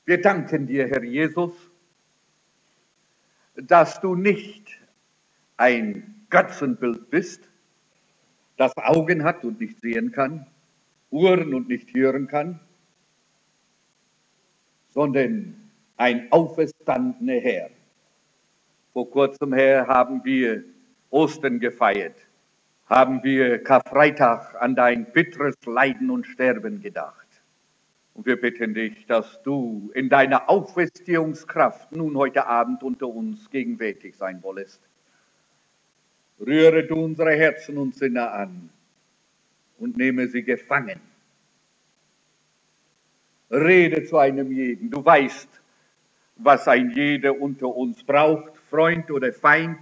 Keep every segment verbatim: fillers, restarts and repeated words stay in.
Wir danken dir, Herr Jesus, dass du nicht ein Götzenbild bist, das Augen hat und nicht sehen kann, Ohren und nicht hören kann, sondern ein auferstandener Herr. Vor kurzem her haben wir Ostern gefeiert, haben wir Karfreitag an dein bitteres Leiden und Sterben gedacht. Und wir bitten dich, dass du in deiner Auferstehungskraft nun heute Abend unter uns gegenwärtig sein wollest. Rühre du unsere Herzen und Sinne an und nehme sie gefangen. Rede zu einem jeden. Du weißt, was ein jeder unter uns braucht, Freund oder Feind,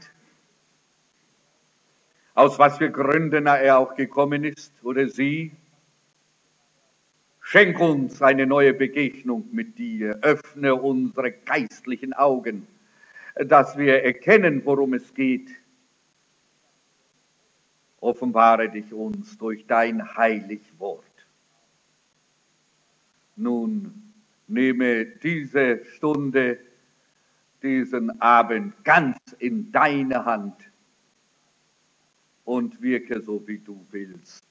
aus was für Gründen er auch gekommen ist oder sie. Schenk uns eine neue Begegnung mit dir, öffne unsere geistlichen Augen, dass wir erkennen, worum es geht. Offenbare dich uns durch dein heilig Wort. Nun nehme diese Stunde, diesen Abend ganz in deine Hand und wirke so, wie du willst.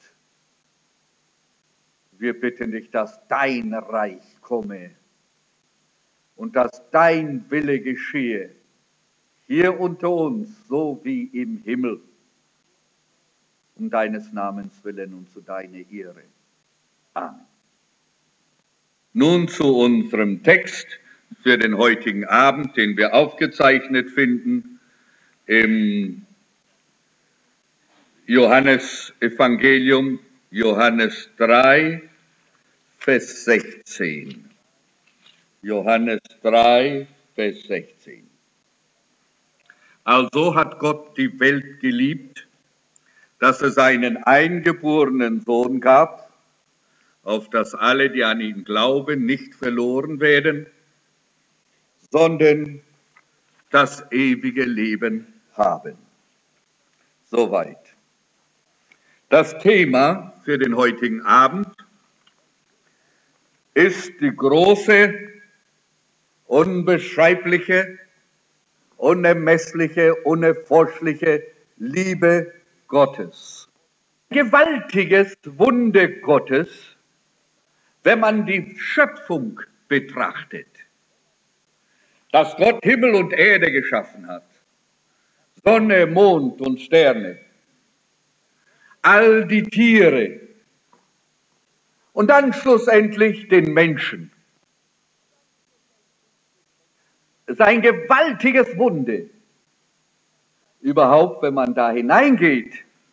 Wir bitten dich, dass dein Reich komme und dass dein Wille geschehe, hier unter uns, so wie im Himmel, um deines Namens willen und zu deiner Ehre. Amen. Nun zu unserem Text für den heutigen Abend, den wir aufgezeichnet finden im Johannesevangelium, Johannes drei, Vers sechzehn. Johannes drei, Vers sechzehn. Also hat Gott die Welt geliebt, dass es seinen eingeborenen Sohn gab, auf dass alle, die an ihn glauben, nicht verloren werden, sondern das ewige Leben haben. Soweit. Das Thema für den heutigen Abend ist die große, unbeschreibliche, unermessliche, unerforschliche Liebe Gottes. Gewaltiges Wunder Gottes, wenn man die Schöpfung betrachtet, dass Gott Himmel und Erde geschaffen hat, Sonne, Mond und Sterne, all die Tiere und dann schlussendlich den Menschen. Sein gewaltiges Wunder. Überhaupt, wenn man da hineingeht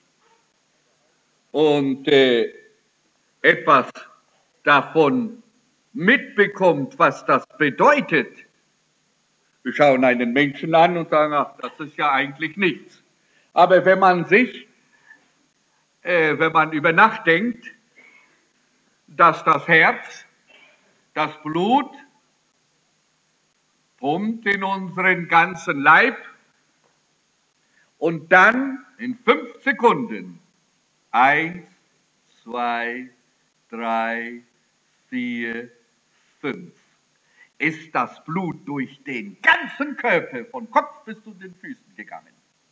und äh, etwas davon mitbekommt, was das bedeutet. Wir schauen einen Menschen an und sagen, ach, das ist ja eigentlich nichts. Aber wenn man sich, äh, wenn man über Nacht denkt, dass das Herz, das Blut pumpt in unseren ganzen Leib und dann in fünf Sekunden eins, zwei, drei, vier, fünf ist das Blut durch den ganzen Körper von Kopf bis zu den Füßen gegangen.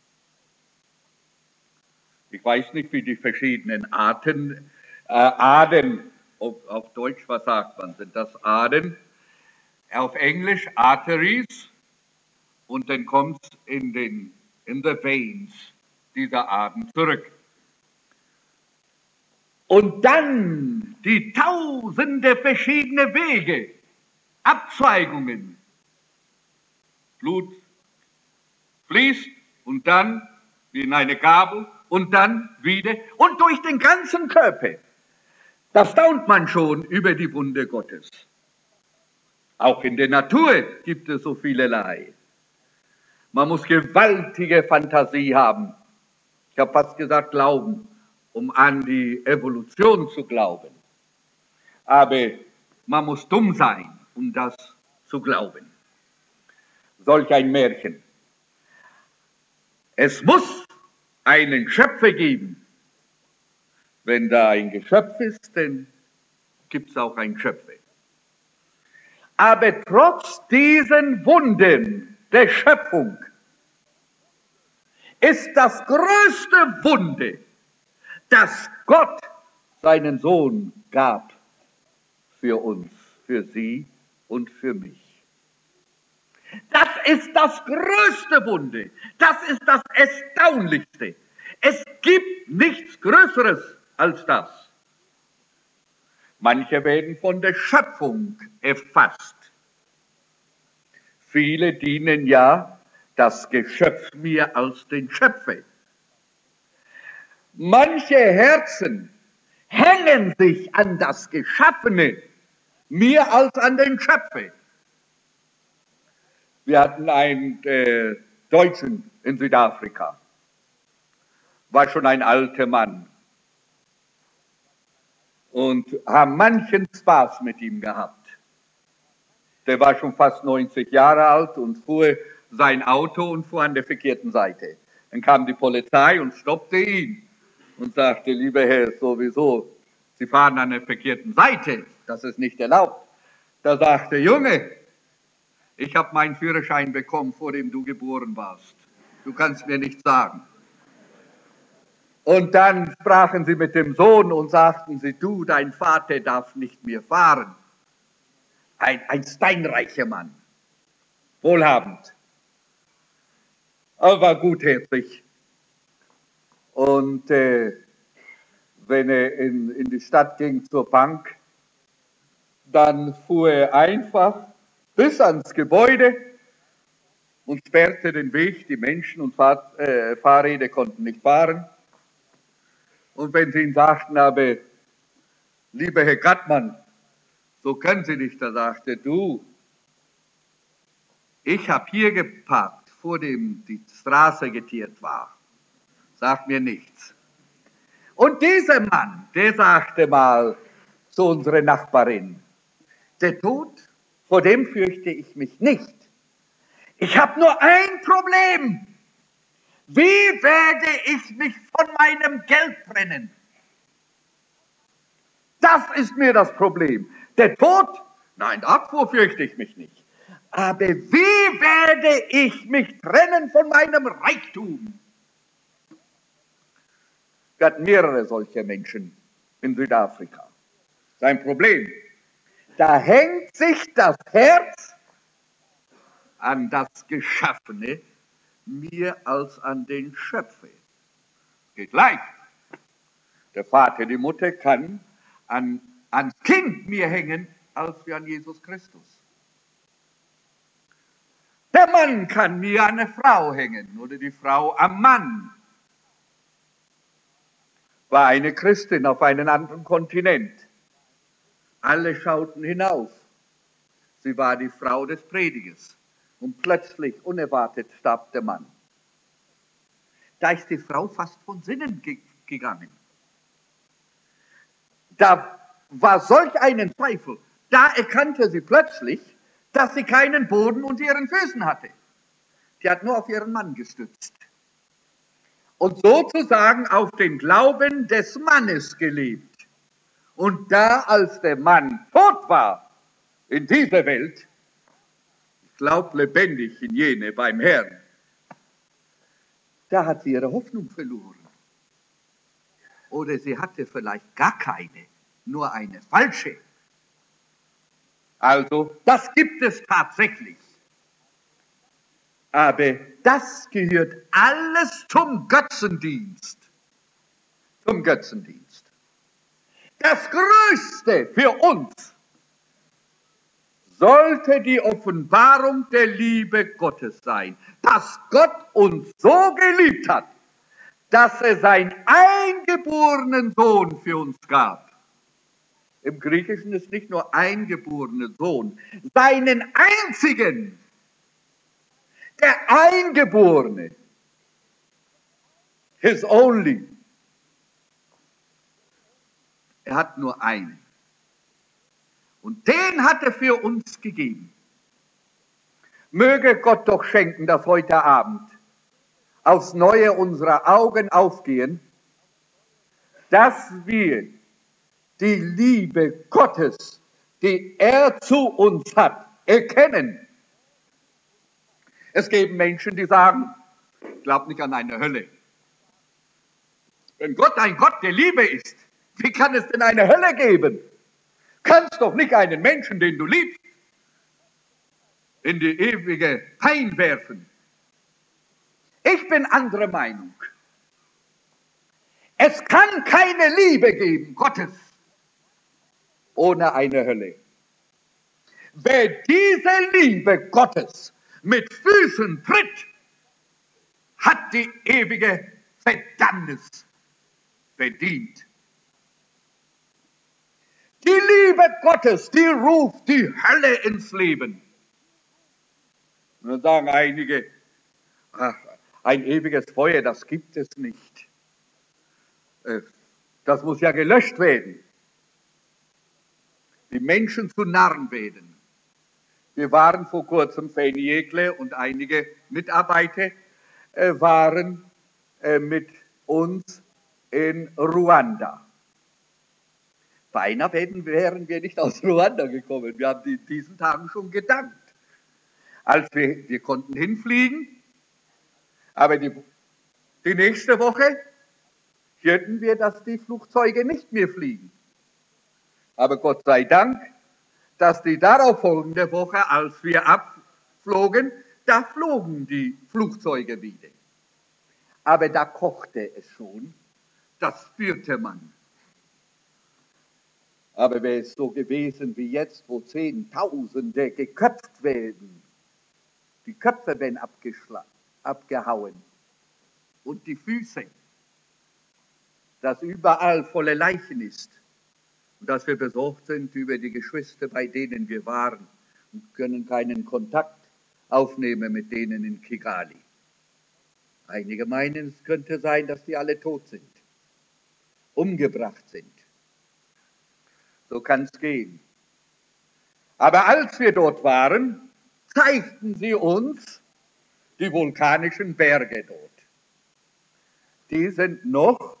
Ich weiß nicht, wie die verschiedenen Arten, äh, Adern, auf, auf Deutsch, was sagt man, sind das Adern? Auf Englisch Arteries und dann kommt es in den in the veins dieser Adern zurück. Und dann die tausende verschiedene Wege, Abzweigungen. Blut fließt und dann wie in eine Gabel und dann wieder und durch den ganzen Körper. Da staunt man schon über die Wunder Gottes. Auch in der Natur gibt es so vielerlei. Man muss gewaltige Fantasie haben. Ich habe fast gesagt Glauben, um an die Evolution zu glauben. Aber man muss dumm sein, um das zu glauben. Solch ein Märchen. Es muss einen Schöpfer geben. Wenn da ein Geschöpf ist, dann gibt es auch einen Schöpfer. Aber trotz diesen Wunden der Schöpfung ist das größte Wunder, dass Gott seinen Sohn gab für uns, für Sie und für mich. Das ist das größte Wunder, das ist das Erstaunlichste. Es gibt nichts Größeres als das. Manche werden von der Schöpfung erfasst. Viele dienen ja das Geschöpf mehr als den Schöpfer. Manche Herzen hängen sich an das Geschaffene mehr als an den Schöpfer. Wir hatten einen äh, Deutschen in Südafrika, war schon ein alter Mann und haben manchen Spaß mit ihm gehabt. Der war schon fast neunzig Jahre alt und fuhr sein Auto und fuhr an der verkehrten Seite. Dann kam die Polizei und stoppte ihn und sagte, lieber Herr, sowieso, Sie fahren an der verkehrten Seite, das ist nicht erlaubt. Da sagte, Junge, ich habe meinen Führerschein bekommen, vor dem du geboren warst. Du kannst mir nichts sagen. Und dann sprachen sie mit dem Sohn und sagten sie, du, dein Vater darf nicht mehr fahren. Ein, ein steinreicher Mann, wohlhabend, aber gutherzig. Und äh, wenn er in, in die Stadt ging zur Bank, dann fuhr er einfach bis ans Gebäude und sperrte den Weg. Die Menschen und Fahr äh, Fahrräder konnten nicht fahren. Und wenn sie ihn sagten, aber lieber Herr Gattmann, so können Sie nicht, da sagte du, ich habe hier geparkt, vor dem die Straße getiert war. Sagt mir nichts. Und dieser Mann, der sagte mal zu unserer Nachbarin, der Tod, vor dem fürchte ich mich nicht. Ich habe nur ein Problem. Wie werde ich mich von meinem Geld trennen? Das ist mir das Problem. Der Tod, nein, davor fürchte ich mich nicht. Aber wie werde ich mich trennen von meinem Reichtum? Wir hatten mehrere solcher Menschen in Südafrika. Sein Problem. Da hängt sich das Herz an das Geschaffene mehr als an den Schöpfer. Geht leicht. Der Vater, die Mutter kann an, ans Kind mehr hängen, als wir an Jesus Christus. Der Mann kann mehr an eine Frau hängen oder die Frau am Mann. War eine Christin auf einen anderen Kontinent. Alle schauten hinauf. Sie war die Frau des Predigers. Und plötzlich, unerwartet, starb der Mann. Da ist die Frau fast von Sinnen ge- gegangen. Da war solch einen Zweifel. Da erkannte sie plötzlich, dass sie keinen Boden unter ihren Füßen hatte. Sie hat nur auf ihren Mann gestützt. Und sozusagen auf den Glauben des Mannes gelebt. Und da, als der Mann tot war in dieser Welt, ich glaube lebendig in jene beim Herrn, da hat sie ihre Hoffnung verloren. Oder sie hatte vielleicht gar keine, nur eine falsche. Also, das gibt es tatsächlich. Aber das gehört alles zum Götzendienst. Zum Götzendienst. Das Größte für uns sollte die Offenbarung der Liebe Gottes sein, dass Gott uns so geliebt hat, dass er seinen eingeborenen Sohn für uns gab. Im Griechischen ist nicht nur eingeborener Sohn, seinen einzigen, der Eingeborene, his only. Er hat nur einen. Und den hat er für uns gegeben. Möge Gott doch schenken, dass heute Abend aufs Neue unsere Augen aufgehen, dass wir die Liebe Gottes, die er zu uns hat, erkennen. Es gibt Menschen, die sagen, ich glaube nicht an eine Hölle. Wenn Gott ein Gott der Liebe ist, wie kann es denn eine Hölle geben? Kannst doch nicht einen Menschen, den du liebst, in die ewige Pein werfen. Ich bin anderer Meinung. Es kann keine Liebe geben, Gottes, ohne eine Hölle. Wer diese Liebe Gottes mit Füßen tritt, hat die ewige Verdammnis verdient. Die Liebe Gottes, die ruft die Hölle ins Leben. Und dann sagen einige, ach, ein ewiges Feuer, das gibt es nicht. Das muss ja gelöscht werden. Die Menschen zu Narren werden. Wir waren vor kurzem, Fanny Jekle und einige Mitarbeiter äh, waren äh, mit uns in Ruanda. Beinahe wären wir nicht aus Ruanda gekommen. Wir haben in diesen Tagen schon gedankt. Als wir, wir konnten hinfliegen, aber die, die nächste Woche hörten wir, dass die Flugzeuge nicht mehr fliegen. Aber Gott sei Dank, dass die darauffolgende Woche, als wir abflogen, da flogen die Flugzeuge wieder. Aber da kochte es schon, das spürte man. Aber wäre es so gewesen wie jetzt, wo Zehntausende geköpft werden, die Köpfe werden abgehauen und die Füße, dass überall volle Leichen ist und dass wir besorgt sind über die Geschwister, bei denen wir waren und können keinen Kontakt aufnehmen mit denen in Kigali. Einige meinen, es könnte sein, dass die alle tot sind, umgebracht sind. So kann es gehen. Aber als wir dort waren, zeigten sie uns die vulkanischen Berge dort. Die sind noch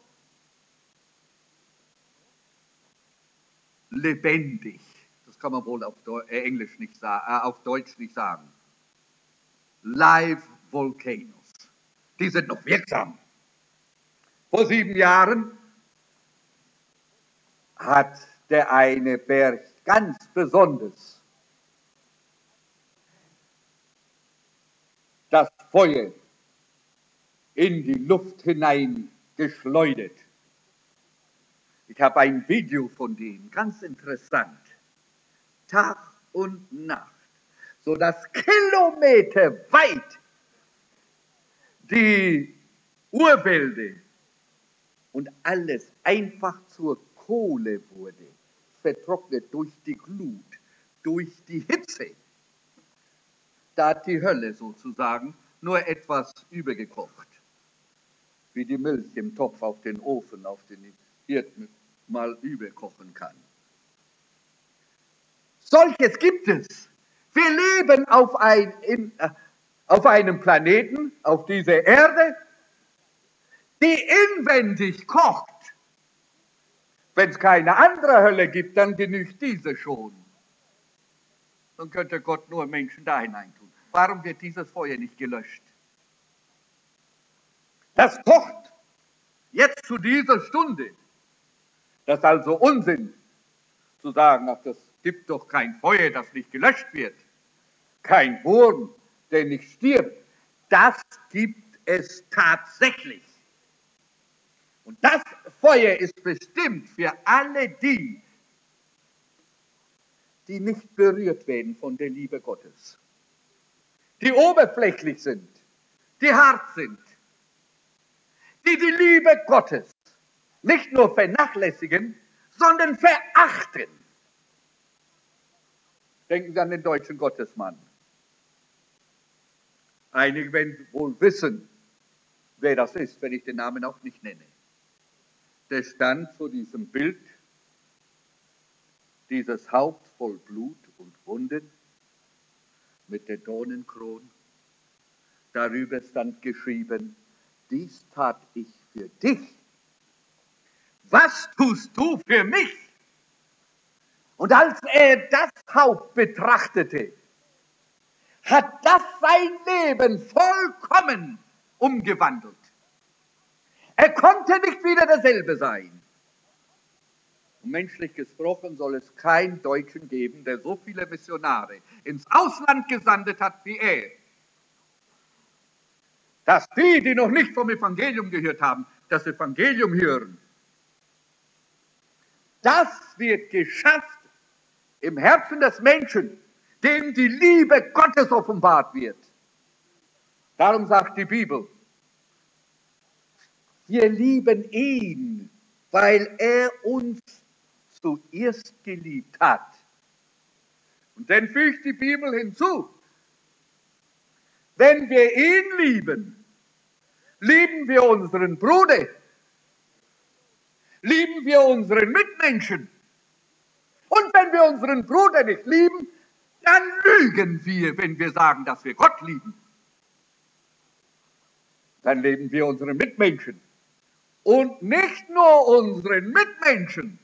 lebendig. Das kann man wohl auf Englisch nicht sagen, äh, auf Deutsch nicht sagen. Live Volcanoes. Die sind noch wirksam. Vor sieben Jahren hat der eine Berg ganz besonders das Feuer in die Luft hinein geschleudert. Ich habe ein Video von denen, ganz interessant. Tag und Nacht, so dass kilometerweit die Urwälder und alles einfach zur Kohle wurde, vertrocknet durch die Glut, durch die Hitze. Da hat die Hölle sozusagen nur etwas übergekocht, wie die Milch im Topf auf den Ofen, auf den Herd mal überkochen kann. Solches gibt es. Wir leben auf, ein, in, äh, auf einem Planeten, auf dieser Erde, die inwendig kocht. Wenn es keine andere Hölle gibt, dann genügt diese schon. Dann könnte Gott nur Menschen da hineintun. Warum wird dieses Feuer nicht gelöscht? Das kocht jetzt zu dieser Stunde. Das ist also Unsinn, zu sagen, ach, das gibt doch kein Feuer, das nicht gelöscht wird. Kein Wurm, der nicht stirbt. Das gibt es tatsächlich. Und das Feuer ist bestimmt für alle die, die nicht berührt werden von der Liebe Gottes. Die oberflächlich sind, die hart sind, die die Liebe Gottes nicht nur vernachlässigen, sondern verachten. Denken Sie an den deutschen Gottesmann. Einige werden wohl wissen, wer das ist, wenn ich den Namen auch nicht nenne. Der stand vor diesem Bild, dieses Haupt voll Blut und Wunden mit der Dornenkrone. Darüber stand geschrieben, dies tat ich für dich. Was tust du für mich? Und als er das Haupt betrachtete, hat das sein Leben vollkommen umgewandelt. Er konnte nicht wieder derselbe sein. Und menschlich gesprochen soll es keinen Deutschen geben, der so viele Missionare ins Ausland gesandet hat wie er. Dass die, die noch nicht vom Evangelium gehört haben, das Evangelium hören. Das wird geschafft im Herzen des Menschen, dem die Liebe Gottes offenbart wird. Darum sagt die Bibel, wir lieben ihn, weil er uns zuerst geliebt hat. Und dann fügt die Bibel hinzu, wenn wir ihn lieben, lieben wir unseren Bruder, lieben wir unseren Mitmenschen. Und wenn wir unseren Bruder nicht lieben, dann lügen wir, wenn wir sagen, dass wir Gott lieben. Dann lieben wir unseren Mitmenschen. Und nicht nur unseren Mitmenschen,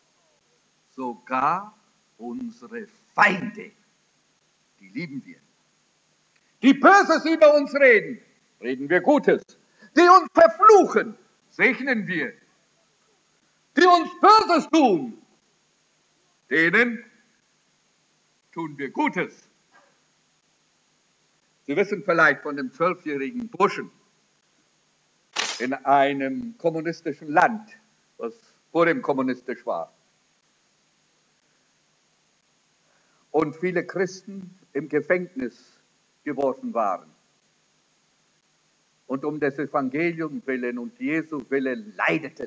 sogar unsere Feinde, die lieben wir. Die Böses über uns reden, reden wir Gutes. Die uns verfluchen, segnen wir. Die uns Böses tun, denen tun wir Gutes. Sie wissen vielleicht von dem zwölfjährigen Burschen in einem kommunistischen Land, was vor dem kommunistisch war. Und viele Christen im Gefängnis geworfen waren. Und um des Evangeliums willen und Jesu willen leideten.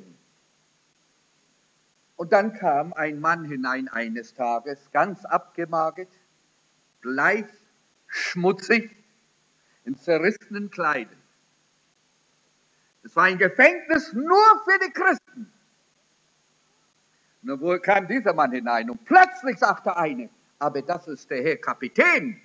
Und dann kam ein Mann hinein eines Tages, ganz abgemagert, bleich, schmutzig, in zerrissenen Kleidern. Es war ein Gefängnis nur für die Christen. Und dann kam dieser Mann hinein und plötzlich sagte eine, aber das ist der Herr Kapitän.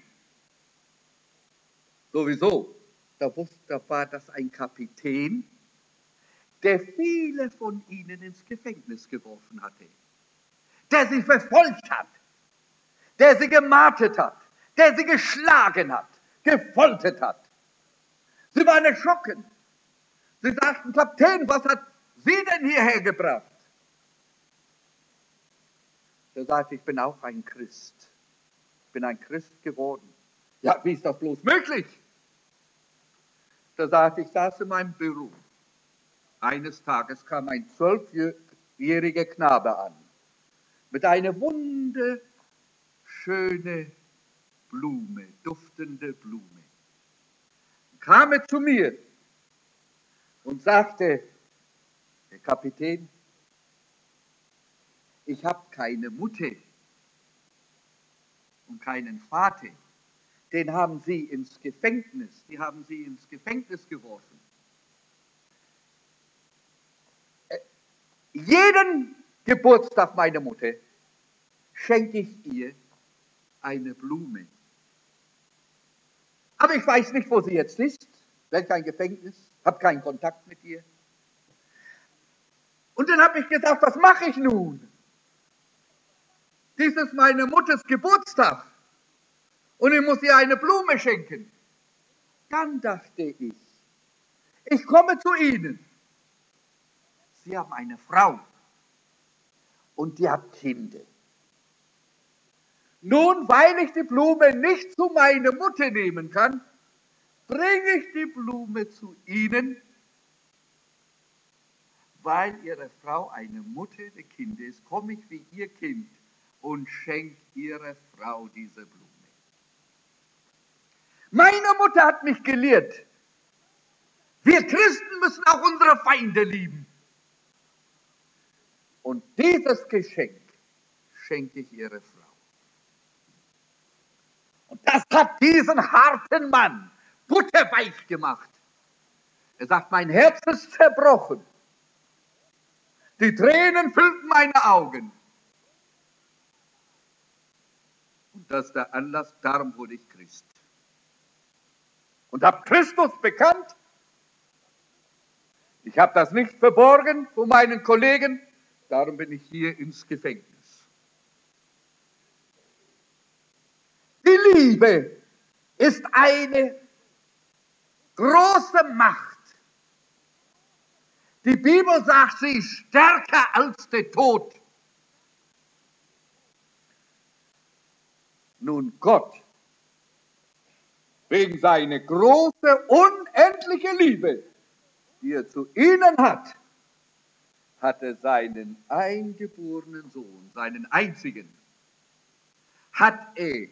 Sowieso, da, wusste, da war das ein Kapitän, der viele von ihnen ins Gefängnis geworfen hatte, der sie verfolgt hat, der sie gemartert hat, der sie geschlagen hat, gefoltert hat. Sie waren erschrocken. Sie sagten, Kapitän, was hat Sie denn hierher gebracht? Er sagte, ich bin auch ein Christ. Ich bin ein Christ geworden. Ja, wie ist das bloß möglich? Da sagte ich, ich saß in meinem Büro. Eines Tages kam ein zwölfjähriger Knabe an, mit einer wunderschönen Blume, duftende Blume. Kam er zu mir und sagte, Herr Kapitän, ich habe keine Mutter und keinen Vater. Den haben Sie ins Gefängnis, die haben Sie ins Gefängnis geworfen. Jeden Geburtstag meiner Mutter schenke ich ihr eine Blume. Aber ich weiß nicht, wo sie jetzt ist, welch ein Gefängnis, habe keinen Kontakt mit ihr. Und dann habe ich gedacht, was mache ich nun? Dies ist meine Mutters Geburtstag und ich muss ihr eine Blume schenken. Dann dachte ich, ich komme zu Ihnen. Sie haben eine Frau und die hat Kinder. Nun, weil ich die Blume nicht zu meiner Mutter nehmen kann, bringe ich die Blume zu Ihnen, weil Ihre Frau eine Mutter der Kinder ist, komme ich wie Ihr Kind und schenke Ihrer Frau diese Blume. Meine Mutter hat mich gelehrt, wir Christen müssen auch unsere Feinde lieben. Und dieses Geschenk schenke ich Ihrer Frau. Und das hat diesen harten Mann butterweich gemacht. Er sagt, mein Herz ist zerbrochen. Die Tränen füllten meine Augen. Und das ist der Anlass, darum wurde ich Christ. Und habe Christus bekannt. Ich habe das nicht verborgen von meinen Kollegen. Darum bin ich hier ins Gefängnis. Die Liebe ist eine große Macht. Die Bibel sagt, sie ist stärker als der Tod. Nun Gott, wegen seiner großen, unendlichen Liebe, die er zu ihnen hat, hat er seinen eingeborenen Sohn, seinen einzigen, hat er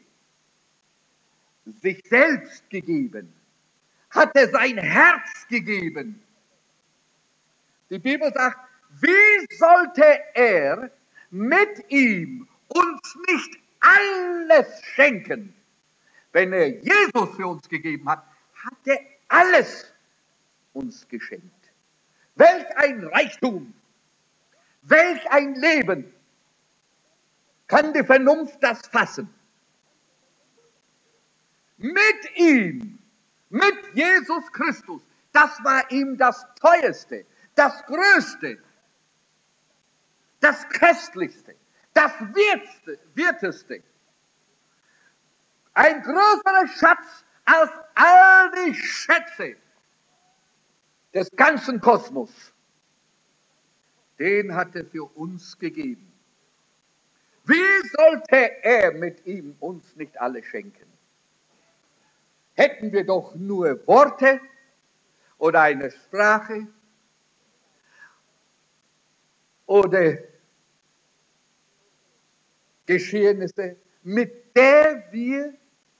sich selbst gegeben, hat er sein Herz gegeben. Die Bibel sagt, wie sollte er mit ihm uns nicht alles schenken? Wenn er Jesus für uns gegeben hat, hat er alles uns geschenkt. Welch ein Reichtum, welch ein Leben, kann die Vernunft das fassen? Mit ihm, mit Jesus Christus, das war ihm das Teuerste, das Größte, das Köstlichste, das Werteste, Werteste. Ein größerer Schatz als all die Schätze des ganzen Kosmos. Den hat er für uns gegeben. Wie sollte er mit ihm uns nicht alle schenken? Hätten wir doch nur Worte oder eine Sprache oder Geschehnisse, mit der wir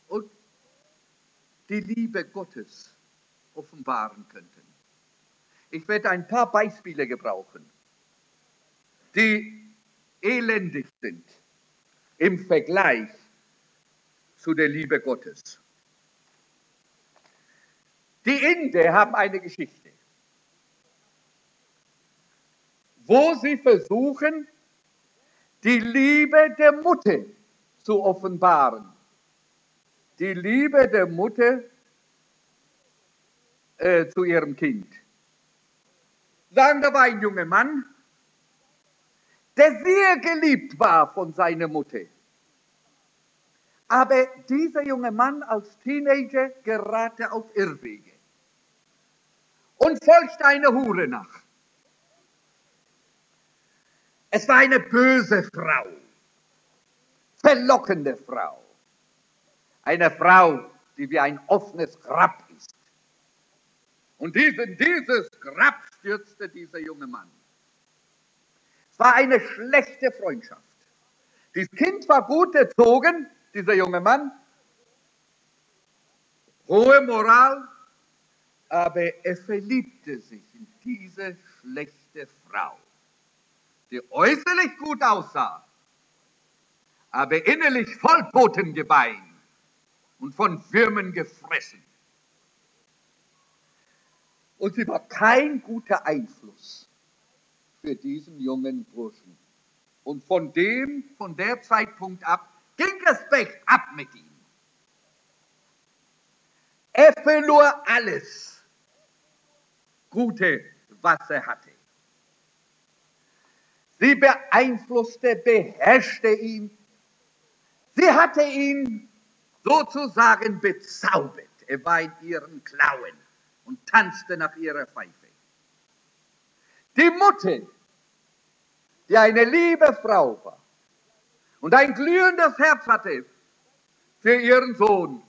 die Liebe Gottes offenbaren könnten. Ich werde ein paar Beispiele gebrauchen, die elendig sind im Vergleich zu der Liebe Gottes. Die Inder haben eine Geschichte, wo sie versuchen, die Liebe der Mutter zu offenbaren. Die Liebe der Mutter äh, zu ihrem Kind. Sagen, da war ein junger Mann, der sehr geliebt war von seiner Mutter. Aber dieser junge Mann als Teenager gerate auf Irrwege und folgte einer Hure nach. Es war eine böse Frau, verlockende Frau. Eine Frau, die wie ein offenes Grab ist. Und in dieses Grab stürzte dieser junge Mann. Es war eine schlechte Freundschaft. Dieses Kind war gut erzogen, dieser junge Mann. Hohe Moral, aber er verliebte sich in diese schlechte Frau, die äußerlich gut aussah, aber innerlich voll Totengebein und von Würmern gefressen. Und sie war kein guter Einfluss für diesen jungen Burschen. Und von dem, von der Zeitpunkt ab, ging es bergab mit ihm. Er verlor alles Gute, was er hatte. Sie beeinflusste, beherrschte ihn. Sie hatte ihn sozusagen bezaubert. Er war in ihren Klauen und tanzte nach ihrer Pfeife. Die Mutter, die eine liebe Frau war und ein glühendes Herz hatte für ihren Sohn,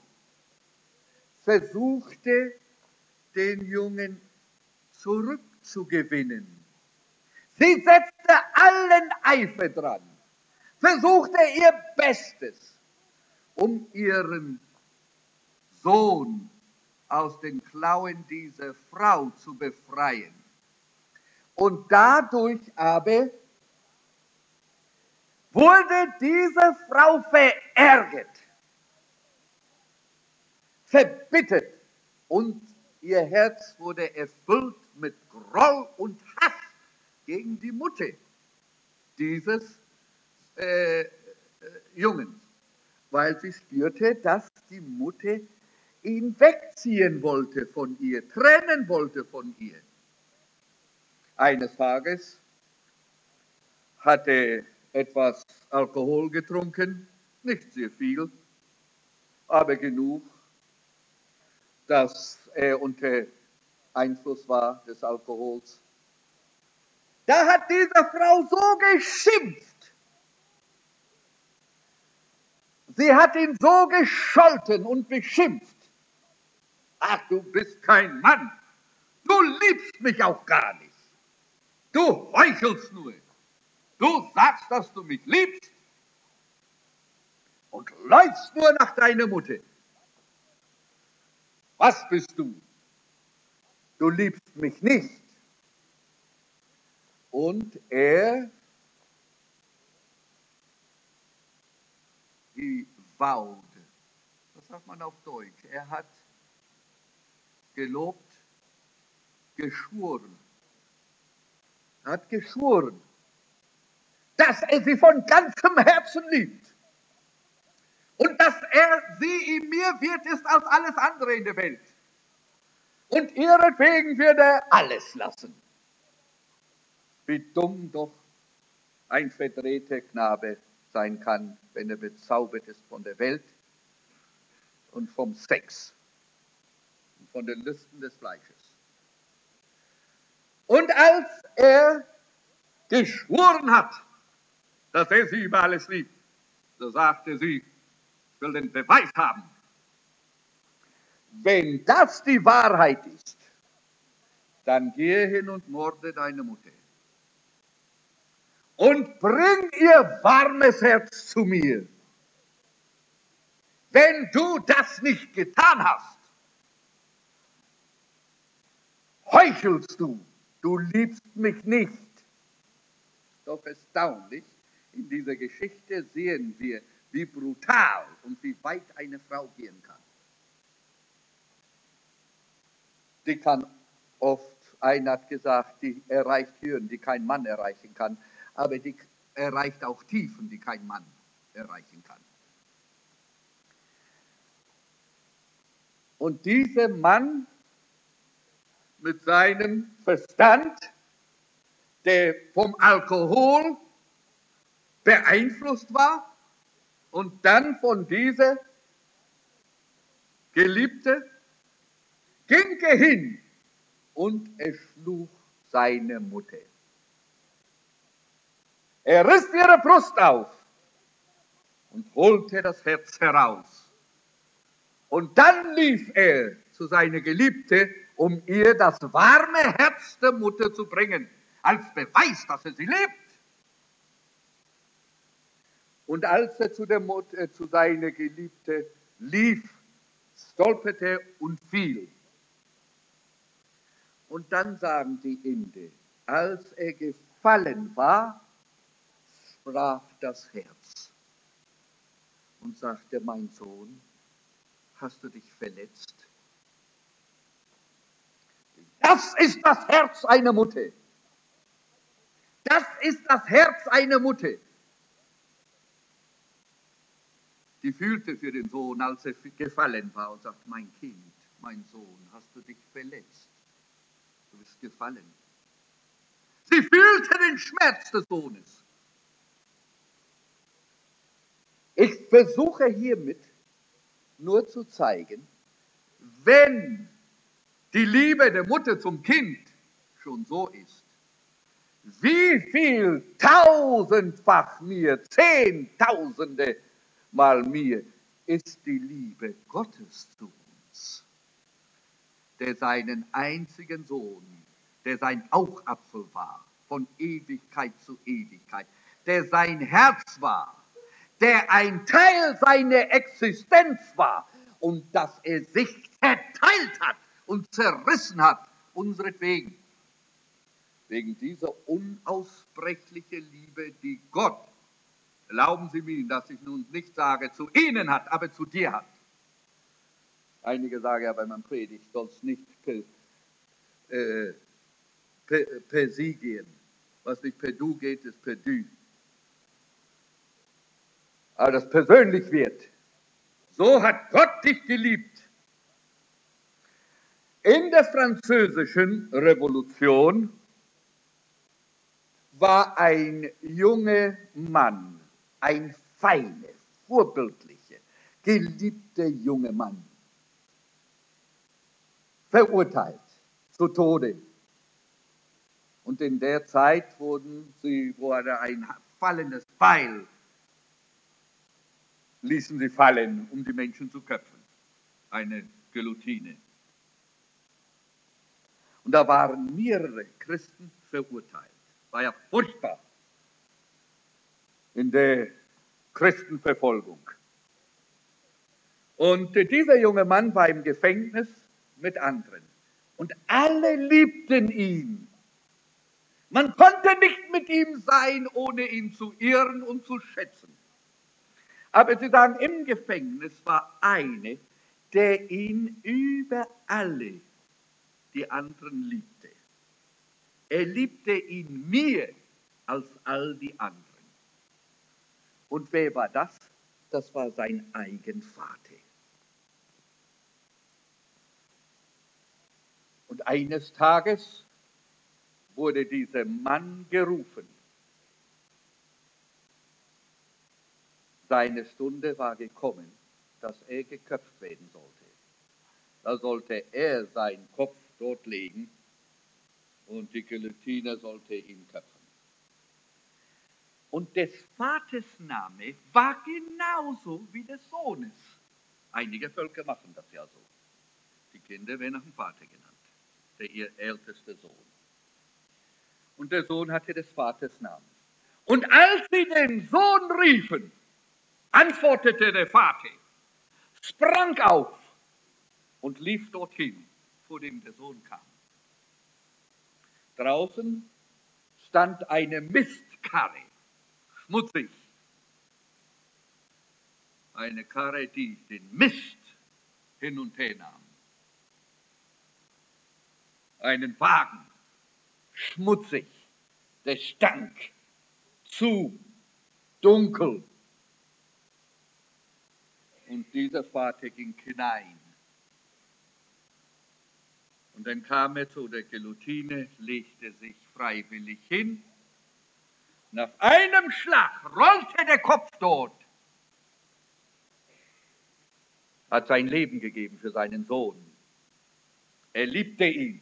versuchte, den Jungen zurückzugewinnen. Sie setzte allen Eifer dran, versuchte ihr Bestes, um ihren Sohn aus den Klauen dieser Frau zu befreien. Und dadurch aber wurde diese Frau verärgert, verbittert und ihr Herz wurde erfüllt mit Groll und Hass gegen die Mutter dieses äh, äh, Jungen, weil sie spürte, dass die Mutter ihn wegziehen wollte von ihr, trennen wollte von ihr. Eines Tages hat er etwas Alkohol getrunken, nicht sehr viel, aber genug, dass er unter Einfluss war des Alkohols. Da hat diese Frau so geschimpft. Sie hat ihn so gescholten und beschimpft. Ach, du bist kein Mann. Du liebst mich auch gar nicht. Du heuchelst nur. Du sagst, dass du mich liebst und läufst nur nach deiner Mutter. Was bist du? Du liebst mich nicht. Und er vowed. Was sagt man auf Deutsch? Er hat gelobt, geschworen. Er hat geschworen, dass er sie von ganzem Herzen liebt. Und dass er sie ihm mehr wert ist als alles andere in der Welt. Und ihretwegen wird er alles lassen. Wie dumm doch ein verdrehter Knabe sein kann, wenn er bezaubert ist von der Welt und vom Sex und von den Lüsten des Fleisches. Und als er geschworen hat, dass er sie über alles liebt, so sagte sie, ich will den Beweis haben. Wenn das die Wahrheit ist, dann gehe hin und morde deine Mutter. Und bring ihr warmes Herz zu mir. Wenn du das nicht getan hast, heuchelst du, du liebst mich nicht. Doch erstaunlich, in dieser Geschichte sehen wir, wie brutal und wie weit eine Frau gehen kann. Die kann oft, einer hat gesagt, die erreicht Höhen, die kein Mann erreichen kann, aber die erreicht auch Tiefen, die kein Mann erreichen kann. Und dieser Mann mit seinem Verstand, der vom Alkohol beeinflusst war und dann von dieser Geliebte, ging er hin und erschlug seine Mutter. Er riss ihre Brust auf und holte das Herz heraus. Und dann lief er zu seiner Geliebte, um ihr das warme Herz der Mutter zu bringen, als Beweis, dass er sie liebt. Und als er zu, der Mutter, zu seiner Geliebte lief, stolperte er und fiel. Und dann sagen die Inder, als er gefallen war, sprach das Herz und sagte, mein Sohn, hast du dich verletzt? Das ist das Herz einer Mutter. Das ist das Herz einer Mutter. Die fühlte für den Sohn, als er gefallen war und sagt, mein Kind, mein Sohn, hast du dich verletzt? Du bist gefallen. Sie fühlte den Schmerz des Sohnes. Ich versuche hiermit nur zu zeigen, wenn die Liebe der Mutter zum Kind schon so ist, wie viel tausendfach mir, zehntausende mal mir, ist die Liebe Gottes zu uns, der seinen einzigen Sohn, der sein Augapfel war, von Ewigkeit zu Ewigkeit, der sein Herz war, der ein Teil seiner Existenz war und dass er sich zerteilt hat und zerrissen hat, unseretwegen. Wegen dieser unaussprechlichen Liebe, die Gott, erlauben Sie mir, dass ich nun nicht sage, zu Ihnen hat, aber zu dir hat. Einige sagen ja, wenn man predigt, soll es nicht per, äh, per, per Sie gehen. Was nicht per Du geht, ist per Du. Aber das persönlich wird. So hat Gott dich geliebt. In der französischen Revolution war ein junger Mann, ein feiner, vorbildlicher, geliebter junger Mann. verurteilt zu Tode. Und in der Zeit wurden sie, wurde ein fallendes Pfeil, ließen sie fallen, um die Menschen zu köpfen. Eine Guillotine. Und da waren mehrere Christen verurteilt. War ja furchtbar in der Christenverfolgung. Und dieser junge Mann war im Gefängnis mit anderen. Und alle liebten ihn. Man konnte nicht mit ihm sein, ohne ihn zu ehren und zu schätzen. Aber sie sagen, im Gefängnis war eine, der ihn über alle die anderen liebte. Er liebte ihn mehr als all die anderen. Und wer war das? Das war sein eigen Vater. Und eines Tages wurde dieser Mann gerufen. Seine Stunde war gekommen, dass er geköpft werden sollte. Da sollte er seinen Kopf dort legen und die Guillotine sollte ihn köpfen. Und des Vaters Name war genauso wie des Sohnes. Einige Völker machen das ja so. Die Kinder werden nach dem Vater genannt, der ihr ältester Sohn. Und der Sohn hatte des Vaters Namen. Und als sie den Sohn riefen, antwortete der Vater, sprang auf und lief dorthin, vor dem der Sohn kam. Draußen stand eine Mistkarre, schmutzig. Eine Karre, die den Mist hin und her nahm. Einen Wagen, schmutzig, der stank, zu dunkel. Und dieser Vater ging hinein. Und dann kam er zu der Guillotine, legte sich freiwillig hin. Und auf einem Schlag rollte der Kopf dort. Hat sein Leben gegeben für seinen Sohn. Er liebte ihn.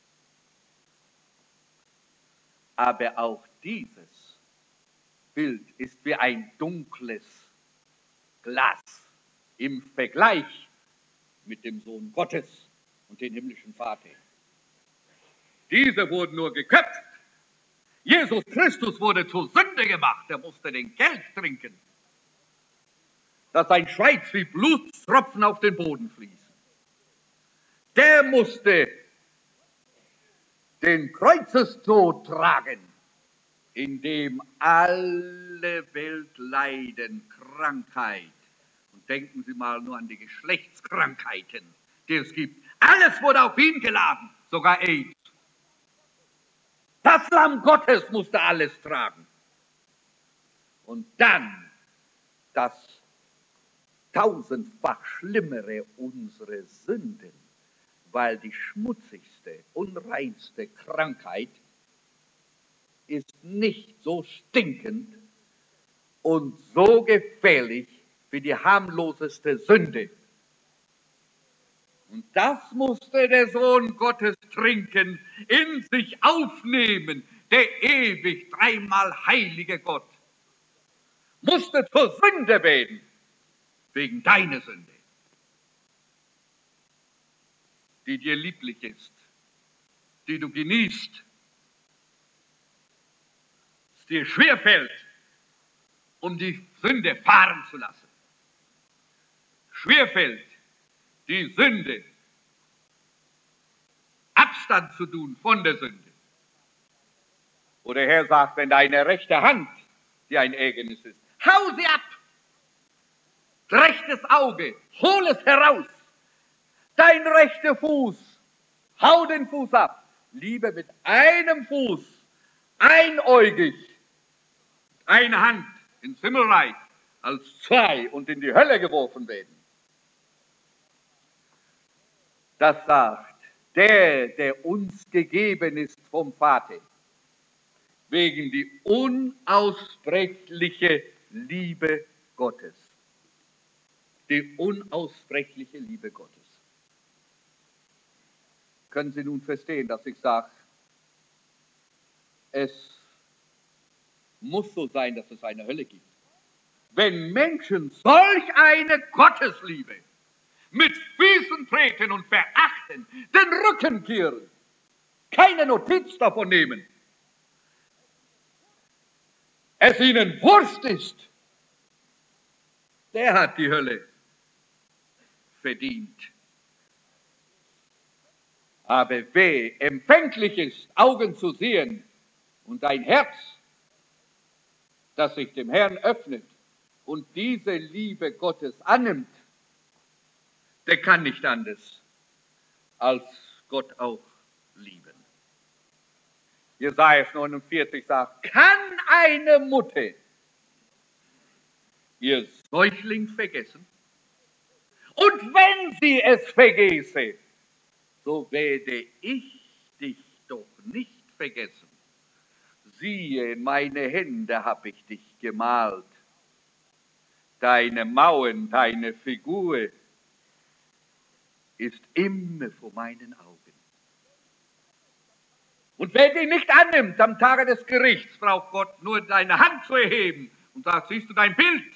Aber auch dieses Bild ist wie ein dunkles Glas im Vergleich mit dem Sohn Gottes und dem himmlischen Vater. Diese wurden nur geköpft. Jesus Christus wurde zur Sünde gemacht. Er musste den Kelch trinken, dass sein Schweiß wie Blutstropfen auf den Boden fließen. Der musste den Kreuzestod tragen, in dem alle Welt leiden, Krankheit. Und denken Sie mal nur an die Geschlechtskrankheiten, die es gibt. Alles wurde auf ihn geladen, sogar AIDS. Das Lamm Gottes musste alles tragen. Und dann das tausendfach Schlimmere, unsere Sünden, weil die schmutzigste, unreinste Krankheit ist nicht so stinkend und so gefährlich wie die harmloseste Sünde. Und das musste der Sohn Gottes trinken, in sich aufnehmen, der ewig dreimal heilige Gott. Musste zur Sünde werden, wegen deiner Sünde, die dir lieblich ist, die du genießt, es dir schwerfällt, um die Sünde fahren zu lassen. Schwerfällt, die Sünde, Abstand zu tun von der Sünde. Wo der Herr sagt, wenn deine rechte Hand dir ein Ärgernis ist, hau sie ab. Rechtes Auge, hol es heraus. Dein rechter Fuß, hau den Fuß ab. Lieber mit einem Fuß, einäugig, eine Hand ins Himmelreich, als zwei und in die Hölle geworfen werden. Das sagt der, der uns gegeben ist vom Vater, wegen die unaussprechliche Liebe Gottes. Die unaussprechliche Liebe Gottes. Können Sie nun verstehen, dass ich sage, es muss so sein, dass es eine Hölle gibt. Wenn Menschen solch eine Gottesliebe mit Füßen treten und verachten, den Rücken kehren, keine Notiz davon nehmen, es ihnen Wurst ist, der hat die Hölle verdient. Aber wer empfänglich ist, Augen zu sehen und ein Herz, das sich dem Herrn öffnet und diese Liebe Gottes annimmt, der kann nicht anders als Gott auch lieben. Jesaja neunundvierzig sagt, kann eine Mutter ihr Säugling vergessen? Und wenn sie es vergesse, so werde ich dich doch nicht vergessen. Siehe, in meine Hände habe ich dich gemalt. Deine Mauern, deine Figur ist immer vor meinen Augen. Und wer dich nicht annimmt am Tage des Gerichts, braucht Gott nur deine Hand zu erheben und sagt, siehst du dein Bild?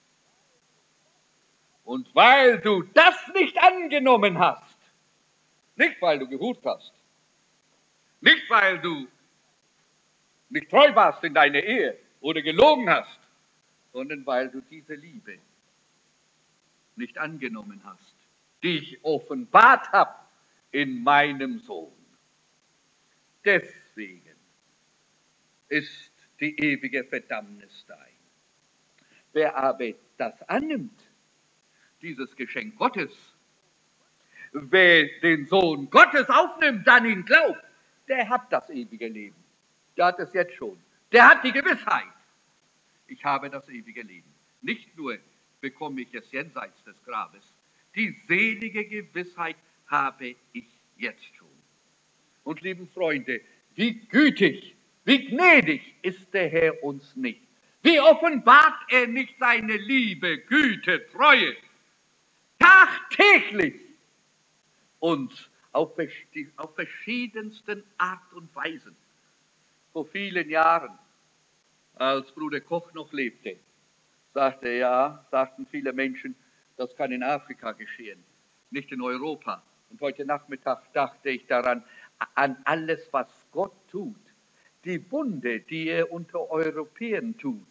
Und weil du das nicht angenommen hast, nicht weil du geruht hast, nicht weil du nicht treu warst in deiner Ehe oder gelogen hast, sondern weil du diese Liebe nicht angenommen hast, die ich offenbart habe in meinem Sohn. Deswegen ist die ewige Verdammnis dein. Wer aber das annimmt, dieses Geschenk Gottes, wer den Sohn Gottes aufnimmt, an ihn glaubt, der hat das ewige Leben. Der hat es jetzt schon. Der hat die Gewissheit. Ich habe das ewige Leben. Nicht nur bekomme ich es jenseits des Grabes. Die selige Gewissheit habe ich jetzt schon. Und lieben Freunde, wie gütig, wie gnädig ist der Herr uns nicht. Wie offenbart er nicht seine Liebe, Güte, Treue tagtäglich uns auf, auf verschiedensten Art und Weisen. Vor vielen Jahren, als Bruder Koch noch lebte, sagte er, ja, sagten viele Menschen, das kann in Afrika geschehen, nicht in Europa. Und heute Nachmittag dachte ich daran, an alles, was Gott tut, die Wunder, die er unter Europäern tut,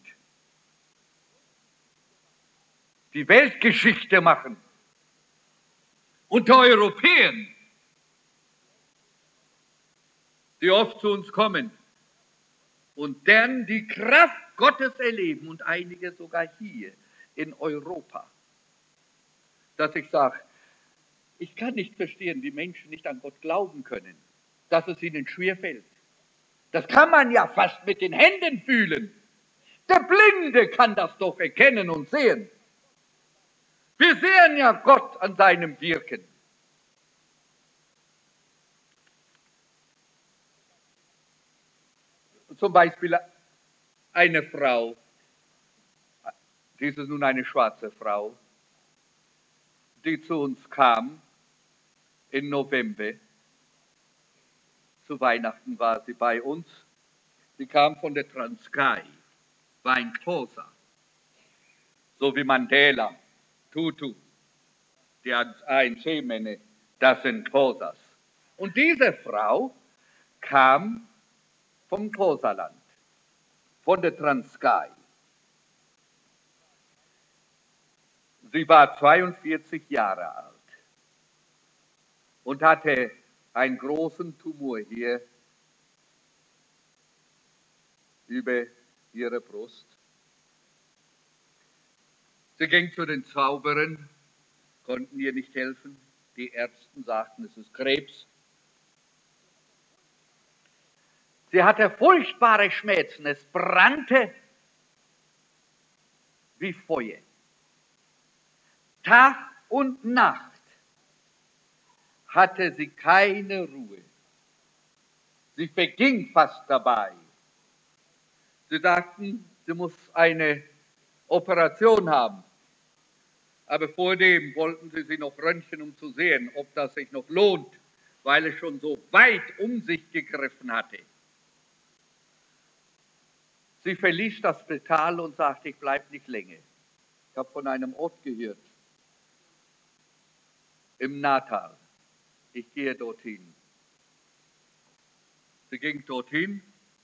die Weltgeschichte machen, unter Europäern, die oft zu uns kommen und dann die Kraft Gottes erleben und einige sogar hier in Europa. Dass ich sage, ich kann nicht verstehen, wie Menschen nicht an Gott glauben können, dass es ihnen schwerfällt. Das kann man ja fast mit den Händen fühlen. Der Blinde kann das doch erkennen und sehen. Wir sehen ja Gott an seinem Wirken. Zum Beispiel eine Frau, dies ist nun eine schwarze Frau, die zu uns kam im November. Zu Weihnachten war sie bei uns. Sie kam von der Transkei, war ein Xhosa, so wie Mandela, Tutu, die A N C-Männer, das sind Xhosas. Und diese Frau kam vom Xhosa-Land, von der Transkei. Sie war zweiundvierzig Jahre alt und hatte einen großen Tumor hier über ihre Brust. Sie ging zu den Zauberern, konnten ihr nicht helfen. Die Ärzte sagten, es ist Krebs. Sie hatte furchtbare Schmerzen, es brannte wie Feuer. Tag und Nacht hatte sie keine Ruhe. Sie verging fast dabei. Sie sagten, sie muss eine Operation haben. Aber vor dem wollten sie sie noch röntgen, um zu sehen, ob das sich noch lohnt, weil es schon so weit um sich gegriffen hatte. Sie verließ das Spital und sagte, ich bleibe nicht länger. Ich habe von einem Ort gehört, im Natal. Ich gehe dorthin. Sie ging dorthin.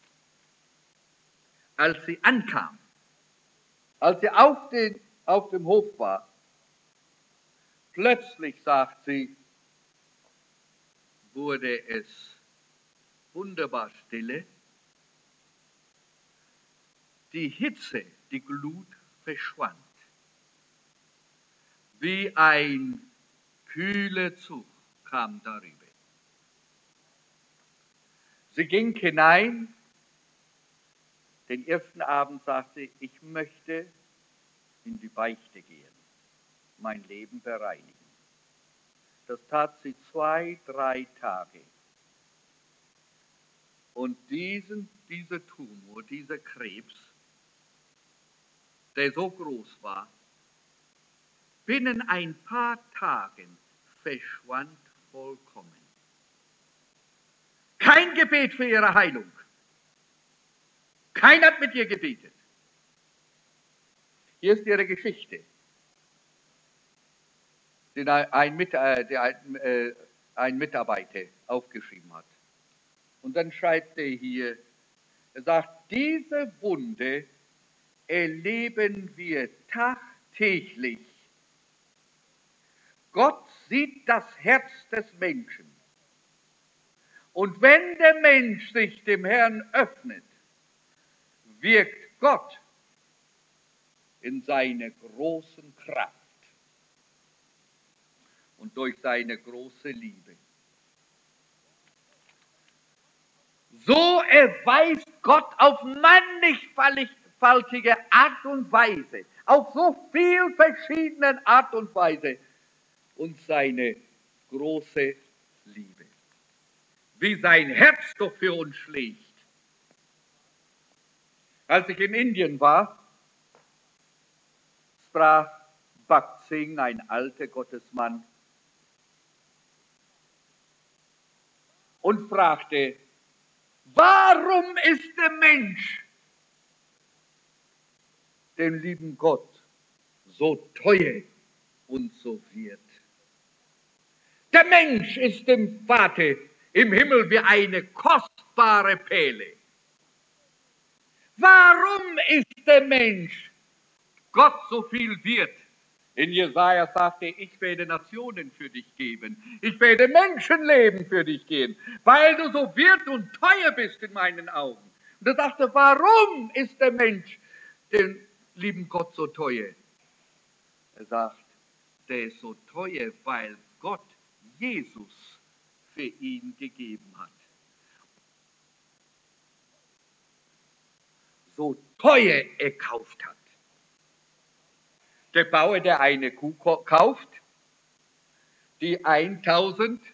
Als sie ankam, als sie auf, den, auf dem Hof war, plötzlich, sagt sie, wurde es wunderbar stille. Die Hitze, die Glut verschwand. Wie ein kühler Zug kam darüber. Sie ging hinein. Den ersten Abend sagte sie, ich möchte in die Beichte gehen, mein Leben bereinigen. Das tat sie zwei, drei Tage. Und diesen, dieser Tumor, dieser Krebs, der so groß war, binnen ein paar Tagen verschwand vollkommen. Kein Gebet für ihre Heilung. Keiner hat mit ihr gebetet. Hier ist ihre Geschichte, die ein, ein, ein Mitarbeiter aufgeschrieben hat. Und dann schreibt er hier, er sagt, diese Wunde erleben wir tagtäglich. Gott sieht das Herz des Menschen. Und wenn der Mensch sich dem Herrn öffnet, wirkt Gott in seiner großen Kraft und durch seine große Liebe. So erweist Gott auf mannigfaltige Art und Weise, auf so viel verschiedenen Art und Weise uns seine große Liebe. Wie sein Herz doch für uns schlägt. Als ich in Indien war, sprach Bhakt Singh, ein alter Gottesmann, und fragte, warum ist der Mensch dem lieben Gott so teuer und so wert? Der Mensch ist dem Vater im Himmel wie eine kostbare Perle. Warum ist der Mensch Gott so viel wert? In Jesaja sagte er, ich werde Nationen für dich geben. Ich werde Menschenleben für dich geben, weil du so wert und teuer bist in meinen Augen. Und er sagte, warum ist der Mensch dem lieben Gott so teuer? Er sagt, der ist so teuer, weil Gott Jesus für ihn gegeben hat. So teuer erkauft hat. Der Bauer, der eine Kuh kauft, die tausend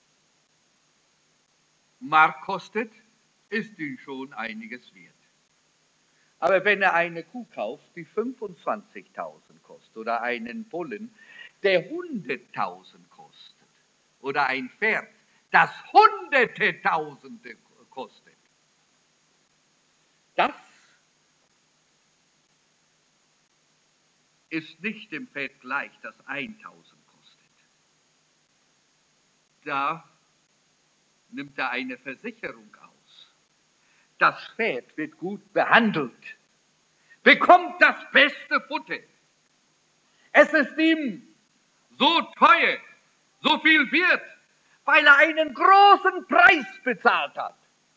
Mark kostet, ist ihm schon einiges wert. Aber wenn er eine Kuh kauft, die fünfundzwanzigtausend kostet, oder einen Bullen, der hunderttausend kostet, oder ein Pferd, das hunderte Tausende kostet, das ist nicht dem Pferd gleich, das tausend kostet. Da nimmt er eine Versicherung aus. Das Pferd wird gut behandelt, bekommt das beste Futter. Es ist ihm so teuer, so viel wert, weil er einen großen Preis bezahlt hat.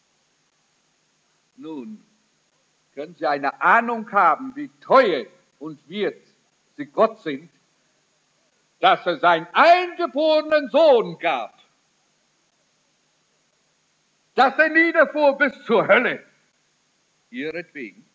Nun, können Sie eine Ahnung haben, wie teuer und wert sie Gott sind, dass er seinen eingeborenen Sohn gab, dass er niederfuhr bis zur Hölle, ihretwegen.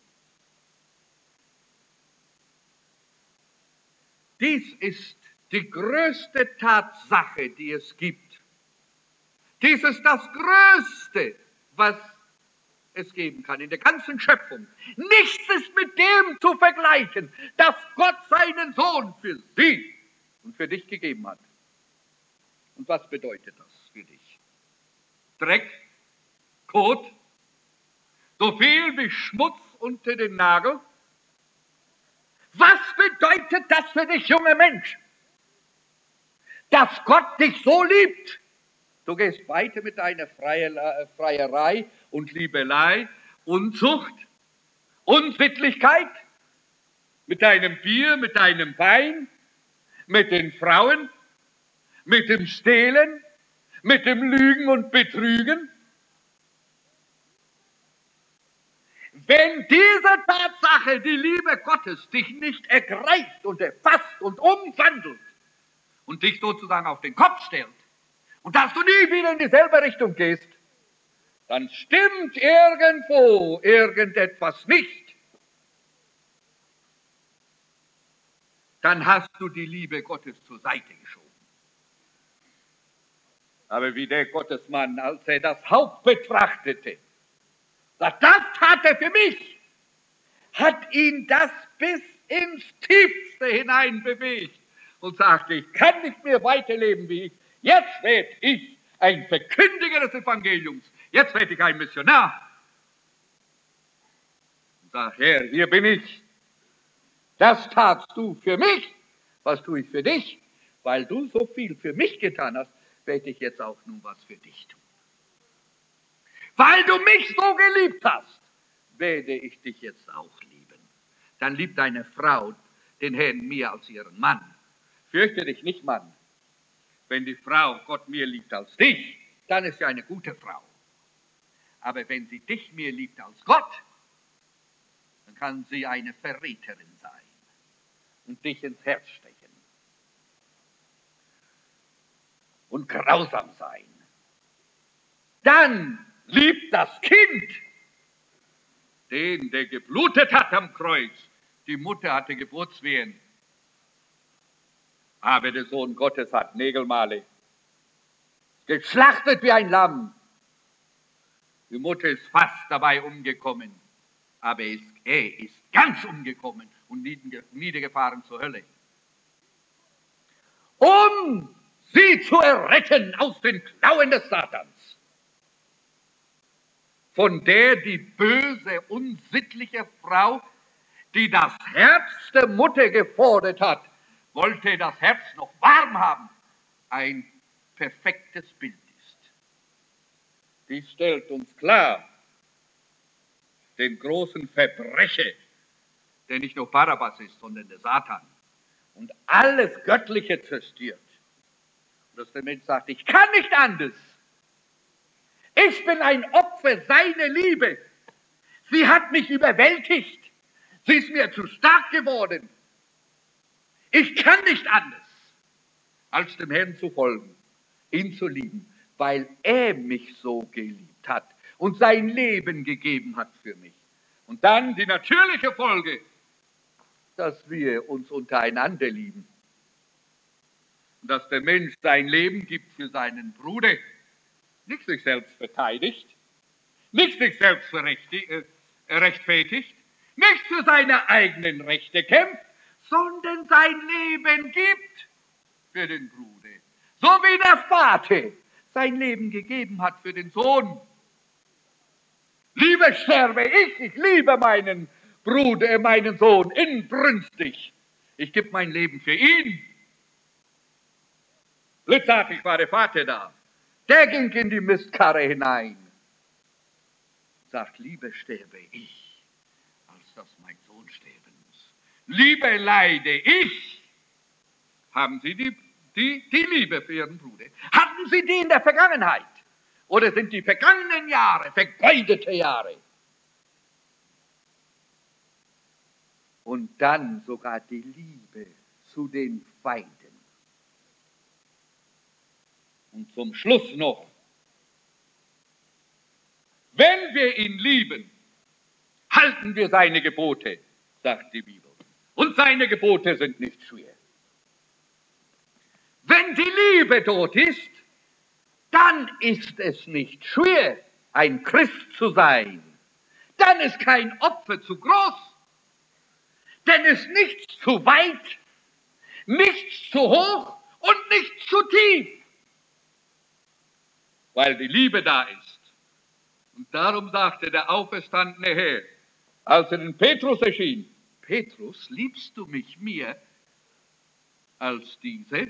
Dies ist die größte Tatsache, die es gibt. Dies ist das Größte, was es geben kann in der ganzen Schöpfung. Nichts ist mit dem zu vergleichen, dass Gott seinen Sohn für sie und für dich gegeben hat. Und was bedeutet das für dich? Dreck, Kot, so viel wie Schmutz unter den Nagel? Was bedeutet das für dich, junger Mensch? Dass Gott dich so liebt. Du gehst weiter mit deiner Freierei und Liebelei, Unzucht, Unsittlichkeit, mit deinem Bier, mit deinem Wein, mit den Frauen, mit dem Stehlen, mit dem Lügen und Betrügen. Wenn diese Tatsache, die Liebe Gottes, dich nicht ergreift und erfasst und umwandelt und dich sozusagen auf den Kopf stellt und dass du nie wieder in dieselbe Richtung gehst, dann stimmt irgendwo irgendetwas nicht. Dann hast du die Liebe Gottes zur Seite geschoben. Aber wie der Gottesmann, als er das Haupt betrachtete, sagt, das tat er für mich, hat ihn das bis ins Tiefste hinein bewegt und sagte, ich kann nicht mehr weiterleben wie ich. Jetzt werde ich ein Verkündiger des Evangeliums. Jetzt werde ich ein Missionar. Und sag, Herr, hier bin ich. Das tatst du für mich. Was tue ich für dich? Weil du so viel für mich getan hast, werde ich jetzt auch nun was für dich tun. Weil du mich so geliebt hast, werde ich dich jetzt auch lieben. Dann liebt deine Frau den Herrn mehr als ihren Mann. Fürchte dich nicht, Mann. Wenn die Frau Gott mehr liebt als dich, dann ist sie eine gute Frau. Aber wenn sie dich mehr liebt als Gott, dann kann sie eine Verräterin sein und dich ins Herz stechen und grausam sein. Dann liebt das Kind den, der geblutet hat am Kreuz. Die Mutter hatte Geburtswehen. Aber der Sohn Gottes hat Nägelmale. Geschlachtet wie ein Lamm. Die Mutter ist fast dabei umgekommen. Aber er ist, er ist ganz umgekommen und niedergefahren zur Hölle. Um sie zu erretten aus den Klauen des Satans, von der die böse, unsittliche Frau, die das Herz der Mutter gefordert hat, wollte das Herz noch warm haben, ein perfektes Bild ist. Dies stellt uns klar den großen Verbrecher, der nicht nur Barabbas ist, sondern der Satan, und alles Göttliche zerstört. Und dass der Mensch sagt, ich kann nicht anders. Ich bin ein Opfer seiner Liebe. Sie hat mich überwältigt. Sie ist mir zu stark geworden. Ich kann nicht anders, als dem Herrn zu folgen, ihn zu lieben, weil er mich so geliebt hat und sein Leben gegeben hat für mich. Und dann die natürliche Folge, dass wir uns untereinander lieben. Und dass der Mensch sein Leben gibt für seinen Bruder, nicht sich selbst verteidigt, nicht sich selbst rechtfertigt, nicht für seine eigenen Rechte kämpft, sondern sein Leben gibt für den Bruder. So wie der Vater sein Leben gegeben hat für den Sohn. Lieber sterbe ich, ich liebe meinen Bruder, meinen Sohn inbrünstig. Ich gebe mein Leben für ihn. Blitzartig war der Vater da. Der ging in die Mistkarre hinein. Sagt, lieber sterbe ich, als dass mein Sohn sterben muss. Lieber leide ich. Haben Sie die, die, die Liebe für Ihren Bruder? Hatten Sie die in der Vergangenheit? Oder sind die vergangenen Jahre vergeudete Jahre? Und dann sogar die Liebe zu den Feinden. Und zum Schluss noch, wenn wir ihn lieben, halten wir seine Gebote, sagt die Bibel. Und seine Gebote sind nicht schwer. Wenn die Liebe dort ist, dann ist es nicht schwer, ein Christ zu sein. Dann ist kein Opfer zu groß, denn es ist nichts zu weit, nichts zu hoch und nichts zu tief. weil die Liebe da ist. Und darum sagte der auferstandene Herr, als er den Petrus erschien, Petrus, liebst du mich mehr als diese?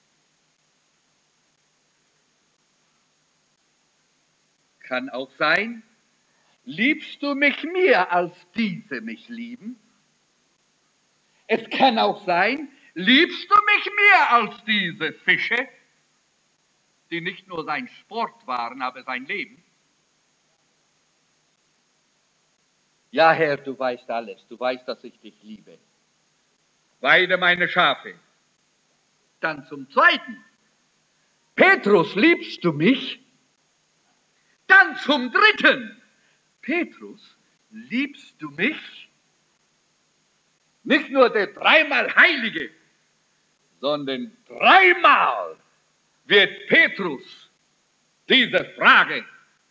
Kann auch sein, liebst du mich mehr als diese mich lieben? Es kann auch sein, liebst du mich mehr als diese Fische, die nicht nur sein Sport waren, aber sein Leben? Ja, Herr, du weißt alles, du weißt, dass ich dich liebe. Weide meine Schafe. Dann zum Zweiten, Petrus, liebst du mich? Dann zum Dritten, Petrus, liebst du mich? Nicht nur der dreimal Heilige, sondern dreimal wird Petrus diese Frage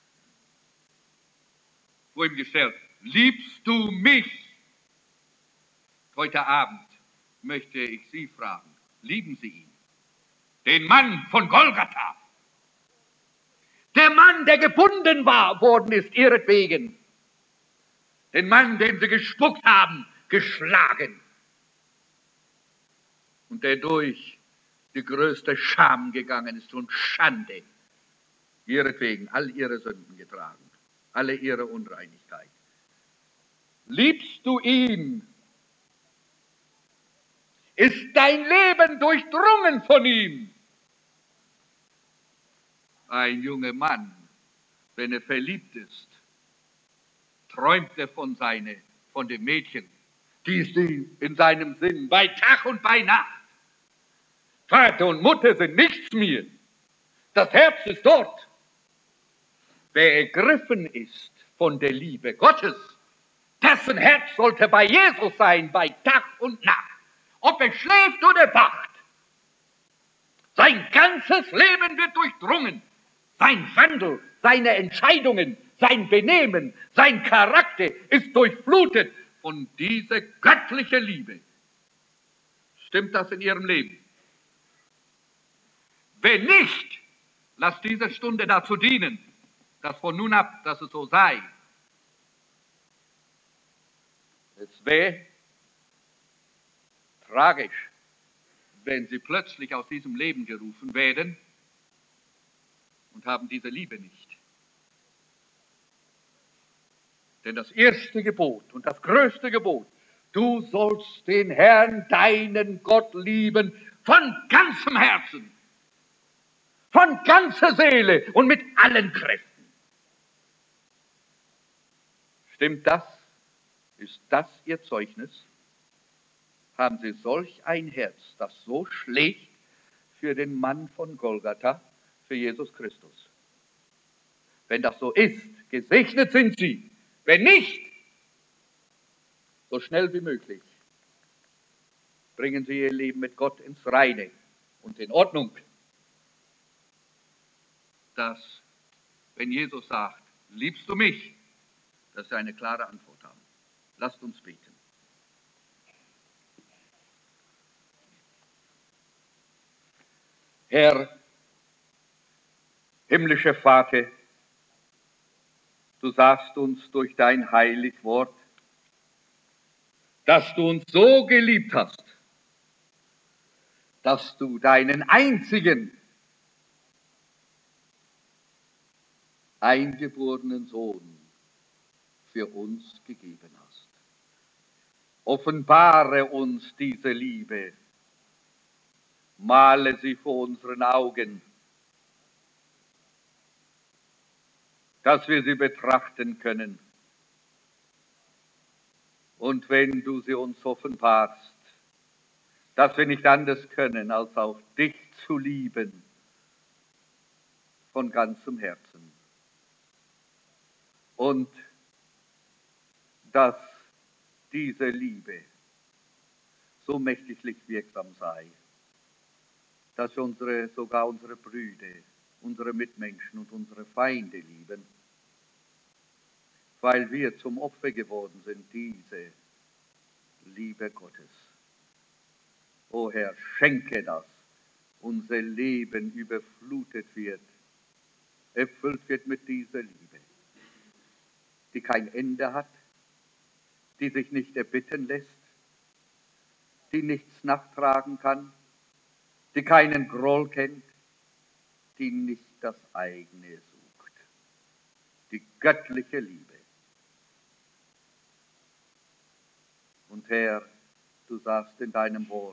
vor ihm gestellt. Liebst du mich? Heute Abend möchte ich Sie fragen, lieben Sie ihn? Den Mann von Golgatha. Der Mann, der gebunden war, worden ist ihretwegen. Den Mann, den Sie gespuckt haben, geschlagen. Und der durch die größte Scham gegangen ist und Schande. Ihretwegen all ihre Sünden getragen, alle ihre Unreinigkeit. Liebst du ihn? Ist dein Leben durchdrungen von ihm? Ein junger Mann, wenn er verliebt ist, träumt er von, seine, von dem Mädchen, die ist in seinem Sinn bei Tag und bei Nacht. Vater und Mutter sind nichts mehr. Das Herz ist dort. Wer ergriffen ist von der Liebe Gottes, dessen Herz sollte bei Jesus sein, bei Tag und Nacht. Ob er schläft oder wacht. Sein ganzes Leben wird durchdrungen. Sein Wandel, seine Entscheidungen, sein Benehmen, sein Charakter ist durchflutet von dieser göttlichen Liebe. Stimmt das in Ihrem Leben? Wenn nicht, lasst diese Stunde dazu dienen, dass von nun ab, dass es so sei. Es wäre tragisch, wenn Sie plötzlich aus diesem Leben gerufen werden und haben diese Liebe nicht. Denn das erste Gebot und das größte Gebot, du sollst den Herrn, deinen Gott lieben, von ganzem Herzen, von ganzer Seele und mit allen Kräften. Stimmt das? Ist das Ihr Zeugnis? Haben Sie solch ein Herz, das so schlägt für den Mann von Golgatha, für Jesus Christus? Wenn das so ist, gesegnet sind Sie. Wenn nicht, so schnell wie möglich bringen Sie Ihr Leben mit Gott ins Reine und in Ordnung. Dass, wenn Jesus sagt, liebst du mich, dass Sie eine klare Antwort haben. Lasst uns beten. Herr, himmlischer Vater, du sagst uns durch dein heilig Wort, dass du uns so geliebt hast, dass du deinen einzigen eingeborenen Sohn für uns gegeben hast. Offenbare uns diese Liebe, male sie vor unseren Augen, dass wir sie betrachten können. Und wenn du sie uns offenbarst, dass wir nicht anders können, als auch dich zu lieben von ganzem Herzen. Und dass diese Liebe so mächtiglich wirksam sei, dass wir unsere, sogar unsere Brüder, unsere Mitmenschen und unsere Feinde lieben, weil wir zum Opfer geworden sind, diese Liebe Gottes. O Herr, schenke, dass unser Leben überflutet wird erfüllt wird mit dieser Liebe, die kein Ende hat, die sich nicht erbitten lässt, die nichts nachtragen kann, die keinen Groll kennt, die nicht das eigene sucht. Die göttliche Liebe. Und Herr, du sagst in deinem Wort,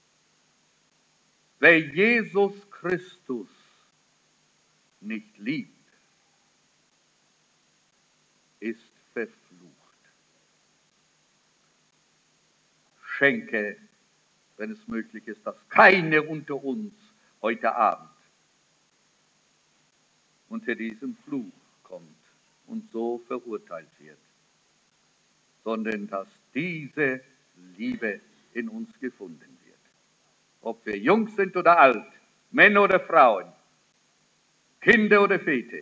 wer Jesus Christus nicht liebt, ist verflucht. Schenke, wenn es möglich ist, dass keine unter uns heute Abend unter diesen Fluch kommt und so verurteilt wird, sondern dass diese Liebe in uns gefunden wird. Ob wir jung sind oder alt, Männer oder Frauen, Kinder oder Väter,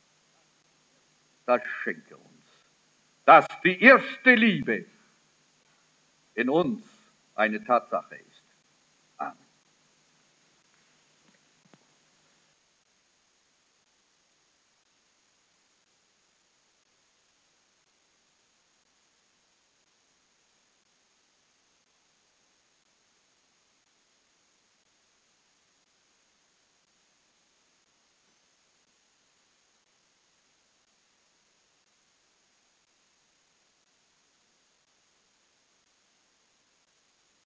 das schenke uns, dass die erste Liebe in uns eine Tatsache ist.